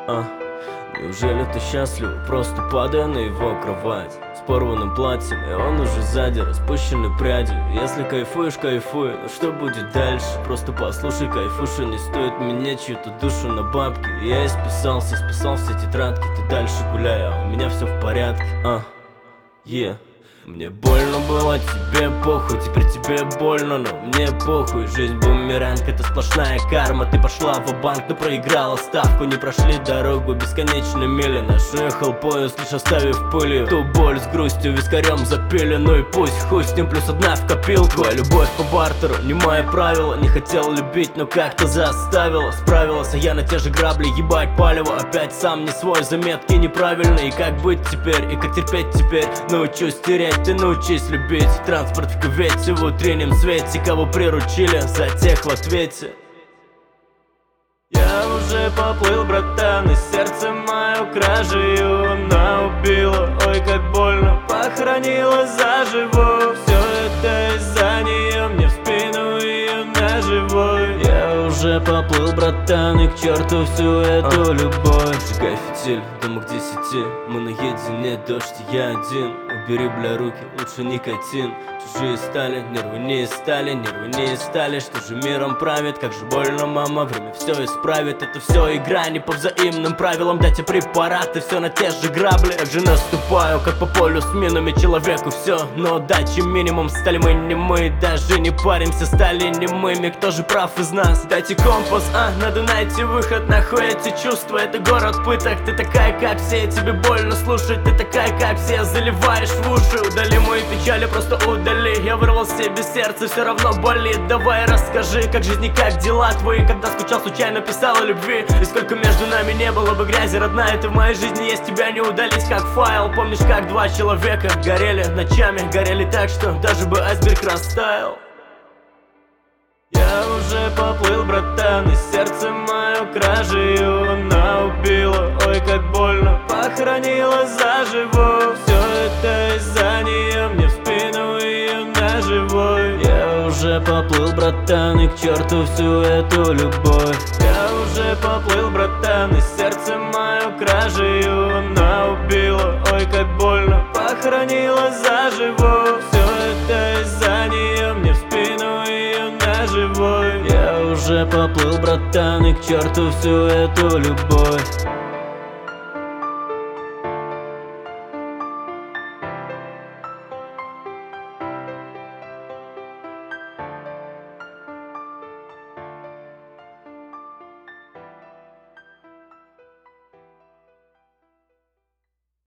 А, неужели ты счастлив, просто падая на его кровать с порванным платьем, и он уже сзади, распущенной прядью. Если кайфуешь, кайфуй, но что будет дальше? Просто послушай, кайфуша, не стоит менять чью-то душу на бабки. Я и списал все тетрадки, ты дальше гуляй, а у меня все в порядке. Мне больно было, тебе похуй, теперь тебе больно, но мне похуй. Жизнь бумеранг, это сплошная карма. Ты пошла ва-банк, но проиграла ставку. Не прошли дорогу бесконечной мили. Наш уехал поезд, лишь оставив пылью ту боль с грустью, вискарем запили. Ну и пусть, хуй с ним, плюс одна в копилку. Твоя любовь по бартеру, не мое правило. Не хотел любить, но как-то заставила. Справился я на те же грабли, ебать палево. Опять сам не свой, заметки неправильные. И как быть теперь, и как терпеть теперь? Научусь терять, ты научись любить. Транспорт в кювете, в утреннем свете. Кого приручили, за тех в ответе. Я уже поплыл, братан, и сердце мое кражею она убила. Ой, как больно, похоронила заживо. Все это из-за нее, мне в спину ее ножевой. Я уже поплыл, братан, и к черту всю эту любовь. Сжигай фитиль, дома к 10, мы наедине, дождь и я один. Убери, бля, руки, лучше никотин. Чужие стали, нервы не стали. Что же миром правит, как же больно, мама. Время все исправит, это все игра не по взаимным правилам. Дайте препараты, все на те же грабли. Как же наступаю, как по полю с минами. Человеку все, но дачи минимум. Стали мы не мы, даже не паримся, стали немыми. Кто же прав из нас? Дайте компас, надо найти выход. Нахуй эти чувства, это город пыток. Ты такая, как все, тебе больно слушать. Ты такая, как все, заливаешь в уши. Удали мои печали, просто удали. Я вырвал себе сердце, все равно болит. Давай расскажи, как жизнь и как дела твои. Когда скучал, случайно писал о любви. И сколько между нами не было бы грязи, родная. Ты в моей жизни есть, тебя не удалить как файл. Помнишь, как два человека горели ночами, горели так, что даже бы айсберг растаял. Я уже поплыл, братан, и сердце мое кражею она убила. Ой, как больно, похоронила заживо. Все это из-за нее, мне в спину ее ножевой. Я уже поплыл, братан, и к черту всю эту любовь. Я уже поплыл, братан, и сердце мое кражею она убила. Ой, как больно, похоронила заживо. Все это из-за нее, мне в спину ее ножевой. Я уже поплыл, братан, и к черту всю эту любовь.